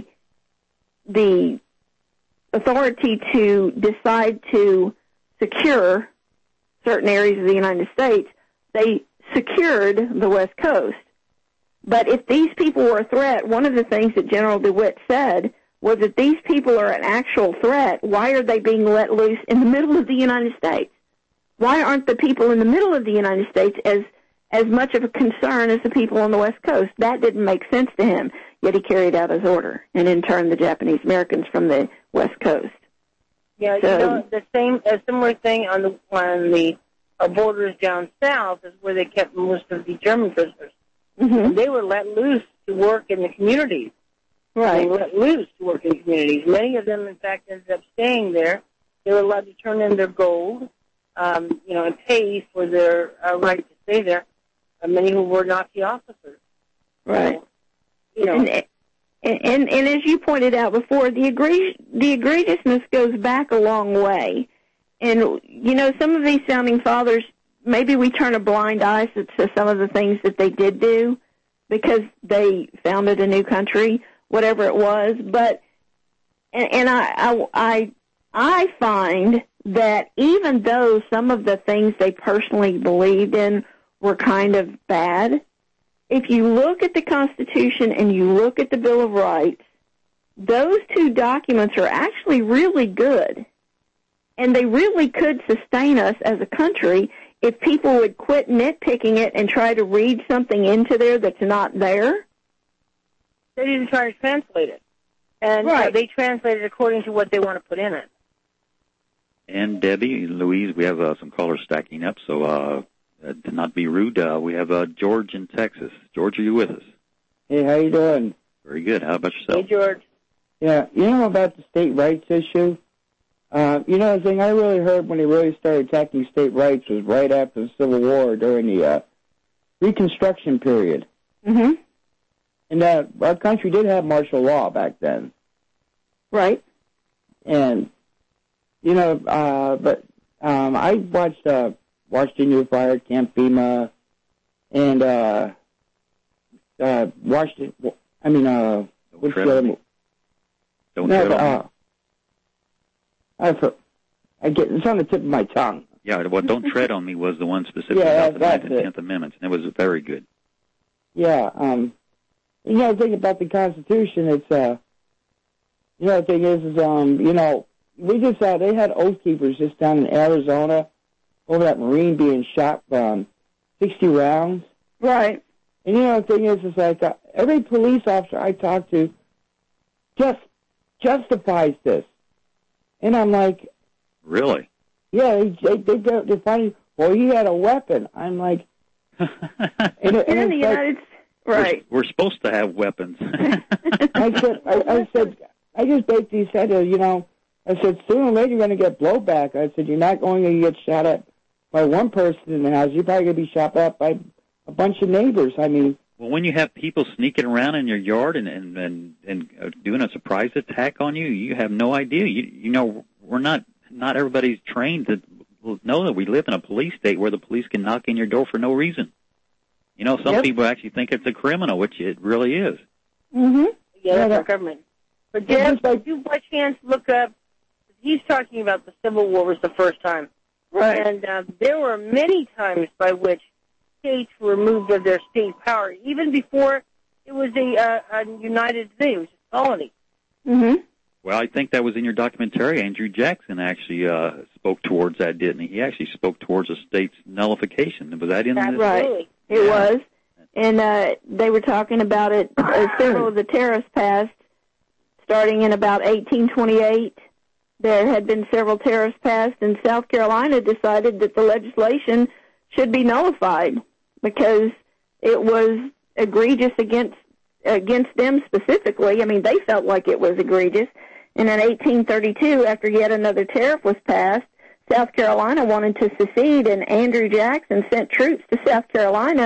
the authority to decide to secure certain areas of the United States, they secured the West Coast. But if these people were a threat, one of the things that General DeWitt said was that these people are an actual threat. Why are they being let loose in the middle of the United States? Why aren't the people in the middle of the United States as as much of a concern as the people on the West Coast? That didn't make sense to him, yet he carried out his order and interned the Japanese Americans from the West Coast. Yeah, So- you know, the same, a similar thing on the on the uh, borders down south is where they kept most of the German prisoners. Mm-hmm. And they were let loose to work in the communities. Right. They were let loose to work in the communities. Many of them, in fact, ended up staying there. They were allowed to turn in their gold, um, you know, and pay for their uh, right to stay there. Uh, many who were Nazi officers. Right. You know, And, and, and, and as you pointed out before, the, egre- the egregiousness goes back a long way. And, you know, some of these founding fathers, maybe we turn a blind eye to, to some of the things that they did do because they founded a new country, whatever it was. But, and, and I, I, I, I find that even though some of the things they personally believed in were kind of bad, if you look at the Constitution and you look at the Bill of Rights, those two documents are actually really good. And they really could sustain us as a country if people would quit nitpicking it and try to read something into there that's not there. they didn't try to translate it. And Right. uh, they translate it according to what they want to put in it. And Debbie, Louise, we have uh, some callers stacking up, so uh, uh, to not be rude, uh, we have uh, George in Texas. George, are you with us? Hey, how you doing? Very good. How about yourself? Hey, George. Yeah, you know about the state rights issue? Uh, you know, the thing I really heard when they really started attacking state rights was right after the Civil War during the uh, Reconstruction period. Mm-hmm. And uh, our country did have martial law back then. Right. And, you know, uh, but um, I watched uh, Washington Youth Fire, Camp FEMA, and uh, uh, Washington, I mean, uh, what's tread the on other me. mo- Don't no, tread but, on uh, me. I, for, I get, it's on the tip of my tongue. Yeah, well, Don't Tread on Me was the one specifically Yeah, about the that's ninth and it. tenth Amendments, and it was very good. Yeah, um, you know, the thing about the Constitution, it's, uh, you know, the thing is, is, um, you know, we just, uh, they had Oath Keepers just down in Arizona over that Marine being shot, um, sixty rounds. Right. And, you know, the thing is, is like, uh, every police officer I talk to just justifies this. And I'm like, Really? yeah, they, they, they, go- they find, well, he had a weapon. I'm like, and it, and In the it's like, United States. Right. We're, we're supposed to have weapons. I said, I, I said, I just basically said, uh, you know, I said, sooner or later you're going to get blowback. I said, you're not going to get shot at by one person in the house. You're probably going to be shot at by a bunch of neighbors. I mean, Well, when you have people sneaking around in your yard and and and, and uh, doing a surprise attack on you, you have no idea. You you know, we're not not everybody's trained to know that we live in a police state where the police can knock in your door for no reason. You know, some Yep. people actually think it's a criminal, which it really is. Mm-hmm. Yeah, that's our government. But Jeff, like- did you by chance look up, he's talking about the Civil War was the first time. Right. And uh, there were many times by which states were removed of their state power, even before it was a, uh, a united thing, it was a colony. Mm-hmm. Well, I think that was in your documentary. Andrew Jackson actually uh, spoke towards that, didn't he? He actually spoke towards a state's nullification. Was that in That's this? right. It Yeah. was. And uh, they were talking about it, uh, several of the tariffs passed, starting in about eighteen twenty-eight. There had been several tariffs passed, and South Carolina decided that the legislation should be nullified because it was egregious against against them specifically. I mean, they felt like it was egregious. And in eighteen thirty-two, after yet another tariff was passed, South Carolina wanted to secede, and Andrew Jackson sent troops to South Carolina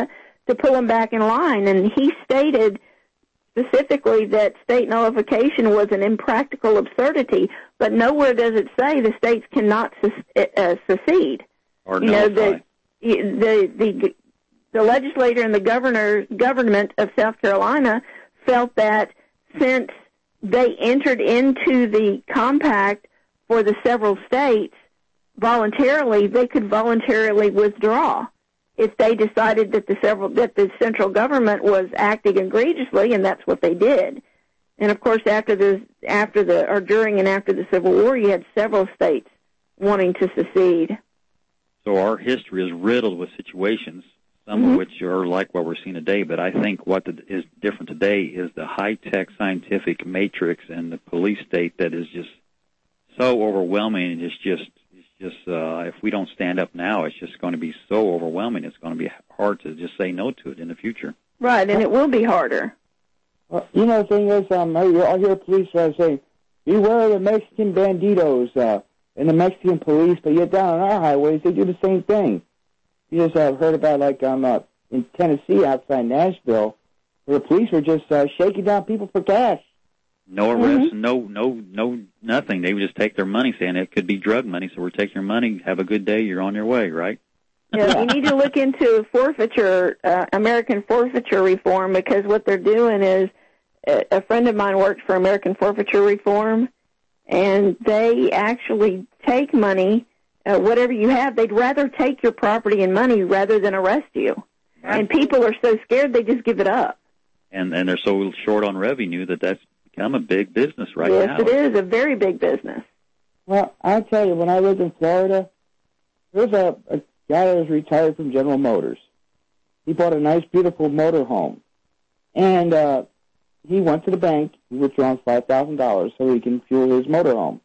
to pull them back in line. And he stated specifically that state nullification was an impractical absurdity, but nowhere does it say the states cannot uh, secede. Or you know, nullify. the, the the the legislature and the governor government of South Carolina felt that since they entered into the compact for the several states voluntarily, they could voluntarily withdraw if they decided that the several that the central government was acting egregiously, and that's what they did. And of course, after the after the or during and after the Civil War, you had several states wanting to secede. So our history is riddled with situations, some Mm-hmm. of which are like what we're seeing today. But I think what the, is different today is the high-tech scientific matrix and the police state that is just so overwhelming. And it's just, it's just uh, if we don't stand up now, it's just going to be so overwhelming. It's going to be hard to just say no to it in the future. Right, and it will be harder. Well, you know, the thing is, um, I I hear police uh, say, beware of the Mexican banditos uh, and the Mexican police, but yet down on our highways, they do the same thing. You just uh, heard about, like, um, uh, in Tennessee, outside Nashville, where the police were just uh, shaking down people for cash. No arrests, mm-hmm. no, no, no, nothing. They would just take their money, saying it could be drug money, so we're taking your money, have a good day, you're on your way, right? Yeah, you need to look into forfeiture, uh, American forfeiture reform, because what they're doing is, uh, a friend of mine worked for American forfeiture reform, and they actually take money, uh, whatever you have, they'd rather take your property and money rather than arrest you. Absolutely. And people are so scared they just give it up. And and they're so short on revenue that that's become a big business right yes, now. Yes, it is a very big business. Well, I'll tell you, when I lived in Florida, there was a, a guy that was retired from General Motors. He bought a nice, beautiful motor home. And uh, he went to the bank, he withdrew five thousand dollars so he can fuel his motor home.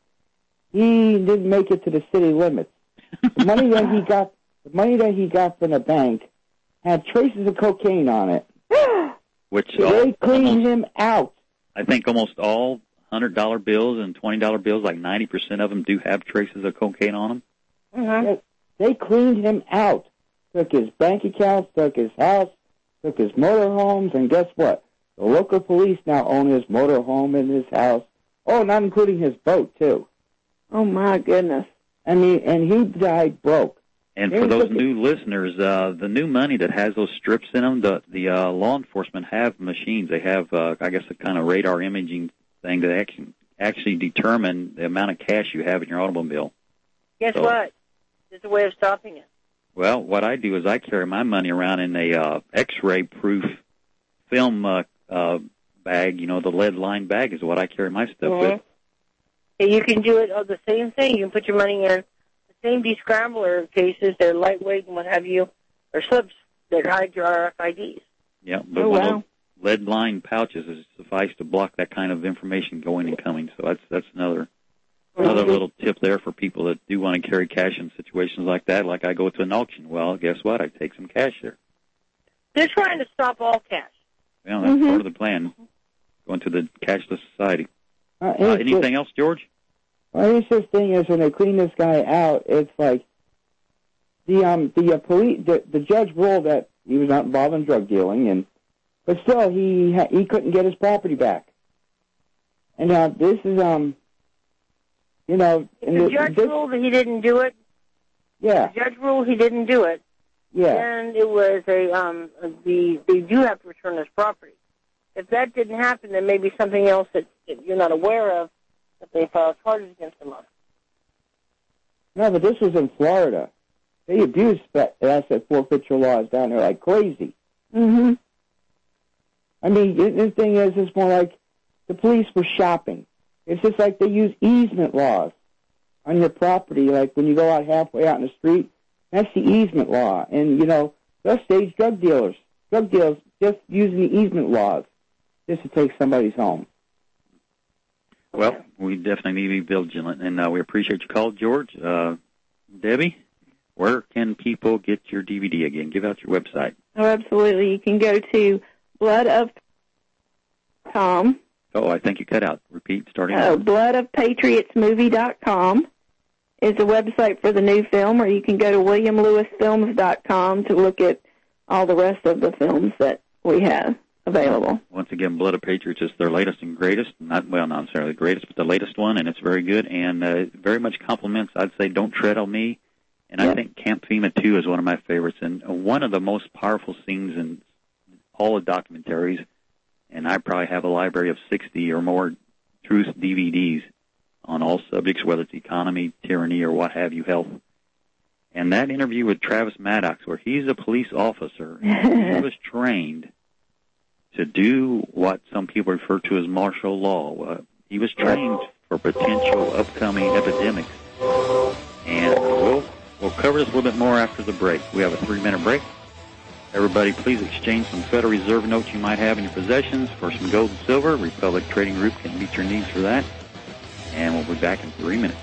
He didn't make it to the city limits. The money that he got, the money that he got from the bank had traces of cocaine on it. Which so they cleaned him out. I think almost all one hundred dollar bills and twenty dollar bills, like ninety percent of them do have traces of cocaine on them. Mm-hmm. They, they cleaned him out. Took his bank accounts, took his house, took his motor homes, and guess what? The local police now own his motor home and his house. Oh, not including his boat, too. Oh, my goodness. I mean, and he died broke. And for those new listeners, uh, the new money that has those strips in them, the, the uh, law enforcement have machines. They have, uh, I guess, a kind of radar imaging thing that actually, actually determine the amount of cash you have in your automobile. Guess so, what? There's a way of stopping it. Well, what I do is I carry my money around in a uh, X-ray proof film uh, uh, bag. You know, the lead line bag is what I carry my stuff Mm-hmm. with. Yeah, you can do it oh, the same thing. You can put your money in the same descrambler cases. They're lightweight and what have you, or slips that hide your R F I Ds. Yeah, but oh, one wow. of those lead line pouches is suffice to block that kind of information going and coming. So that's that's another another Mm-hmm. little tip there for people that do want to carry cash in situations like that. Like I go to an auction. Well, guess what? I take some cash there. They're trying to stop all cash. Well, that's Mm-hmm. part of the plan. Going to the cashless society. Uh, Uh, anything else, George? Well, the just thing is when they clean this guy out, it's like the um the uh, police the, the judge ruled that he was not involved in drug dealing, and but still he ha- he couldn't get his property back. And uh, this is um you know If and the the, judge this, ruled that he didn't do it, yeah the judge ruled he didn't do it, yeah then it was a um the they do have to return his property. If that didn't happen, then maybe something else that, that you're not aware of that they filed charges against him on. no, but this was in Florida. They abused that asset forfeiture laws down there like crazy. Mm-hmm. I mean, it, the thing is, it's more like the police were shopping. It's just like they use easement laws on your property. Like when you go out halfway out in the street, that's the easement law. And, you know, they're stage drug dealers. Drug dealers just using the easement laws just to take somebody's home. Well, we definitely need to be vigilant, and uh, we appreciate your call, George. Uh, Debbie, where can people get your D V D again? Give out your website. Oh, absolutely. You can go to blood of com. Oh, I think you cut out. Repeat, starting Oh, over. blood of patriots movie dot com is a website for the new film, or you can go to william lewis films dot com to look at all the rest of the films that we have available. Once again, Blood of Patriots is their latest and greatest. Not well, not necessarily the greatest, but the latest one, and it's very good and uh, very much compliments. I'd say Don't Tread on Me, and yep. I think Camp FEMA two is one of my favorites, and one of the most powerful scenes in all the documentaries. And I probably have a library of sixty or more truth D V Ds on all subjects, whether it's economy, tyranny, or what have you, health. And that interview with Travis Maddox, where he's a police officer, and he was trained to do what some people refer to as martial law. Uh, he was trained for potential upcoming epidemics. And we'll, we'll cover this a little bit more after the break. We have a three-minute break. Everybody, please exchange some Federal Reserve notes you might have in your possessions for some gold and silver. Republic Trading Group can meet your needs for that. And we'll be back in three minutes.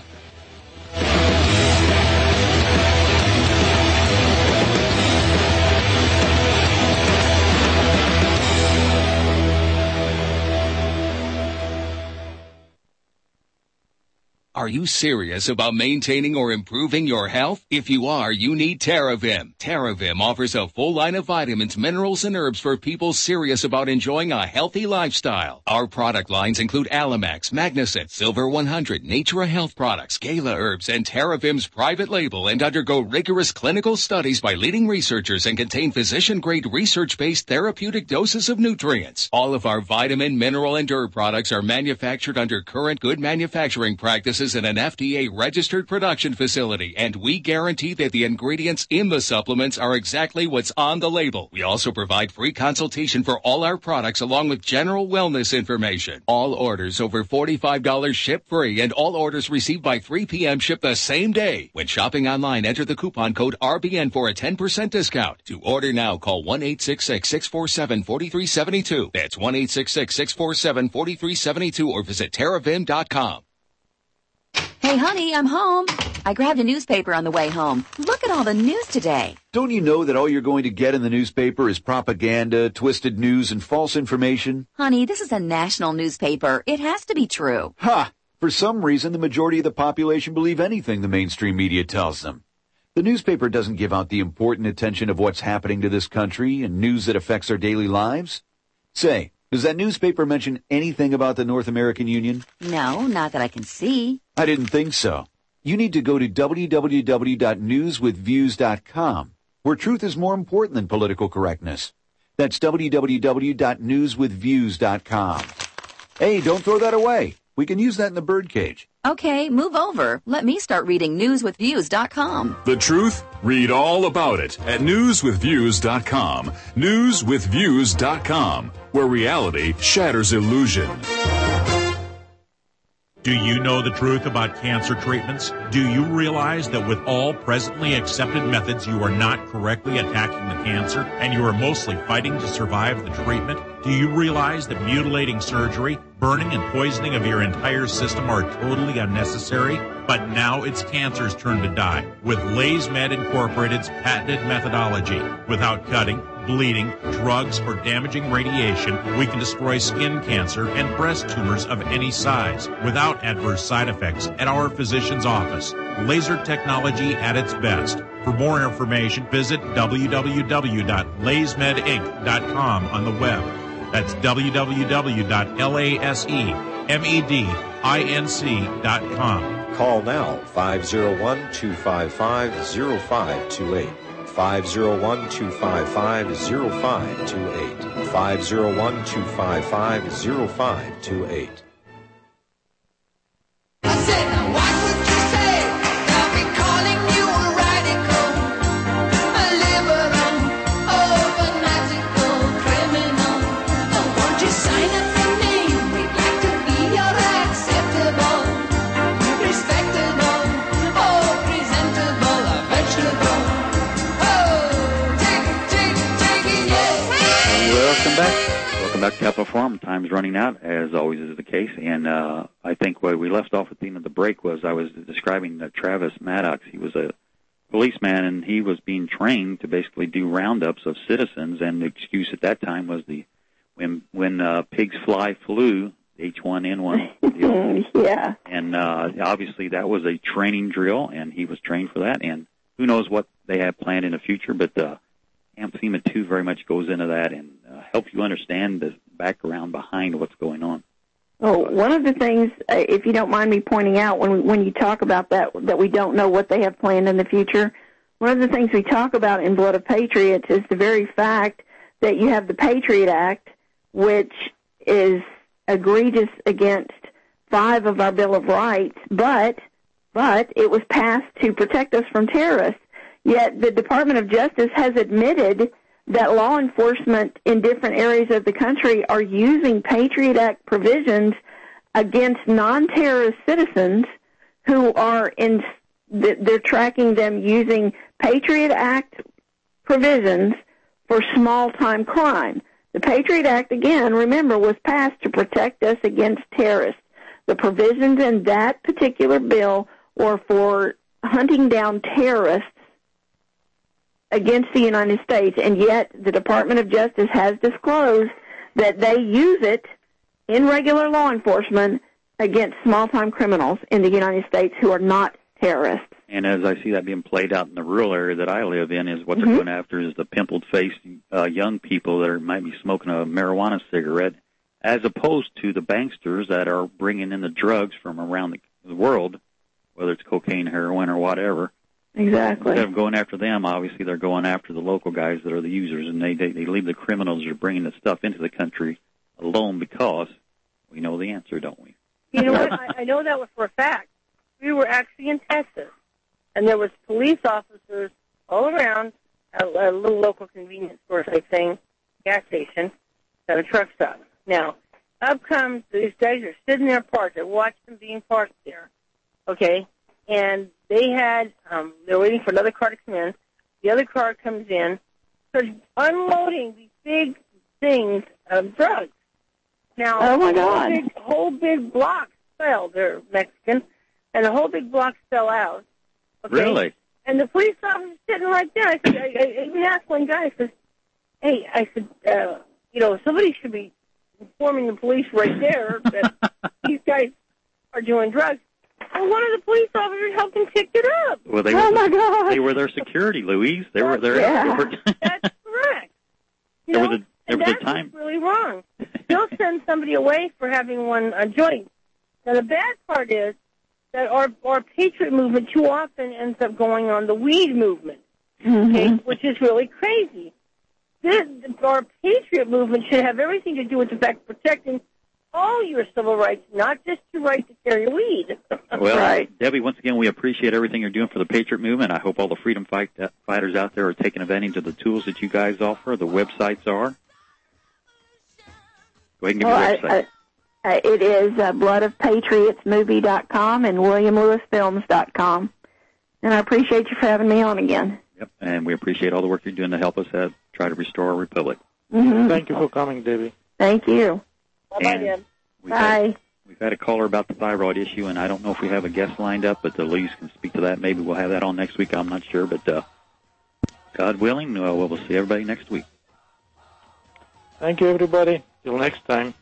Are you serious about maintaining or improving your health? If you are, you need TerraVim. TerraVim offers a full line of vitamins, minerals, and herbs for people serious about enjoying a healthy lifestyle. Our product lines include Alamax, Magnicet, Silver one hundred, Natura Health Products, Gala Herbs, and TerraVim's private label, and undergo rigorous clinical studies by leading researchers and contain physician-grade research-based therapeutic doses of nutrients. All of our vitamin, mineral, and herb products are manufactured under current good manufacturing practices in an F D A-registered production facility, and we guarantee that the ingredients in the supplements are exactly what's on the label. We also provide free consultation for all our products along with general wellness information. All orders over forty-five dollars ship free, and all orders received by three p.m. ship the same day. When shopping online, enter the coupon code R B N for a ten percent discount. To order now, call one eight six six, six four seven, four three seven two. That's one eight six six, six four seven, four three seven two or visit terravim dot com. Hey, honey, I'm home. I grabbed a newspaper on the way home. Look at all the news today. Don't you know that all you're going to get in the newspaper is propaganda, twisted news, and false information? Honey, this is a national newspaper. It has to be true. Ha! For some reason, the majority of the population believe anything the mainstream media tells them. The newspaper doesn't give out the important attention of what's happening to this country and news that affects our daily lives. Say, does that newspaper mention anything about the North American Union? No, not that I can see. I didn't think so. You need to go to w w w dot news with views dot com, where truth is more important than political correctness. That's w w w dot news with views dot com. Hey, don't throw that away. We can use that in the birdcage. Okay, move over. Let me start reading news with views dot com. The truth? Read all about it at news with views dot com. news with views dot com, where reality shatters illusion. Do you know the truth about cancer treatments? Do you realize that with all presently accepted methods, you are not correctly attacking the cancer and you are mostly fighting to survive the treatment? Do you realize that mutilating surgery, burning and poisoning of your entire system are totally unnecessary? But now it's cancer's turn to die with LaysMed Incorporated's patented methodology. Without cutting, bleeding, drugs, or damaging radiation, we can destroy skin cancer and breast tumors of any size without adverse side effects at our physician's office. Laser technology at its best. For more information, visit w w w dot laysmed inc dot com on the web. That's w w w dot laysmed inc dot com. Call now, five oh one, two five five, oh five two eight. five oh one, two five five, oh five two eight. five oh one, two five five, oh five two eight. Back to Capital Forum. Time's running out, as always is the case, and uh, I think where we left off at the end of the break was I was describing uh, Travis Maddox. He was a policeman, and he was being trained to basically do roundups of citizens, and the excuse at that time was the when when uh, pigs fly flu, H one N one. Yeah. And uh, obviously that was a training drill, and he was trained for that, and who knows what they have planned in the future, but uh, Camp FEMA two very much goes into that and uh, helps you understand the background behind what's going on. Oh, one of the things, uh, if you don't mind me pointing out, when we, when you talk about that, that we don't know what they have planned in the future, one of the things we talk about in Blood of Patriots is the very fact that you have the Patriot Act, which is egregious against five of our Bill of Rights, but but it was passed to protect us from terrorists. Yet the Department of Justice has admitted that law enforcement in different areas of the country are using Patriot Act provisions against non-terrorist citizens who are in, they're tracking them using Patriot Act provisions for small-time crime. The Patriot Act, again, remember, was passed to protect us against terrorists. The provisions in that particular bill were for hunting down terrorists against the United States, and yet the Department of Justice has disclosed that they use it in regular law enforcement against small-time criminals in the United States who are not terrorists. And as I see that being played out in the rural area that I live in, is what Mm-hmm. they're going after is the pimpled-faced uh, young people that are, might be smoking a marijuana cigarette, as opposed to the banksters that are bringing in the drugs from around the, the world, whether it's cocaine, heroin, or whatever. Exactly. Instead of going after them, obviously they're going after the local guys that are the users, and they they, they leave the criminals that are bringing the stuff into the country alone because we know the answer, don't we? You know what? I, I know that was for a fact. We were actually in Texas, and there was police officers all around a, a little local convenience store type thing, gas station, at a truck stop. Now, up comes these guys are sitting there parked. I watched them being parked there. Okay, and they had um, they were waiting for another car to come in. The other car comes in, starts unloading these big things of drugs. Now, oh my God, whole big, whole big blocks fell. They're Mexican, and the whole big blocks fell out. Okay? Really? And the police officer sitting right there. I said, I, I even asked one guy. I said, "Hey, I said, uh, you know, somebody should be informing the police right there that these guys are doing drugs." And one of the police officers helped him pick it up. Well, they oh were my the, God! They were their security, Louise. They were their yeah. escort. That's correct. You there know, was a there and was that's a time. really wrong. They'll send somebody away for having one a joint. Now the bad part is that our our patriot movement too often ends up going on the weed movement, mm-hmm. okay, which is really crazy. This, our patriot movement should have everything to do with the fact of protecting all your civil rights, not just your right to carry weed. Well, right. Debbie, once again, we appreciate everything you're doing for the Patriot Movement. I hope all the freedom fight, uh, fighters out there are taking advantage of the tools that you guys offer. The websites are. Go ahead and give well, me the website. I, I, it is uh, blood of patriots movie dot com and william lewis films dot com. And I appreciate you for having me on again. Yep, and we appreciate all the work you're doing to help us uh, try to restore our republic. Mm-hmm. Thank you for coming, Debbie. Thank you. Bye-bye, Dan. We've Bye. Had, we've had a caller about the thyroid issue, and I don't know if we have a guest lined up, but the Louise can speak to that. Maybe we'll have that on next week. I'm not sure, but uh, God willing, uh, we'll see everybody next week. Thank you, everybody. Till next time.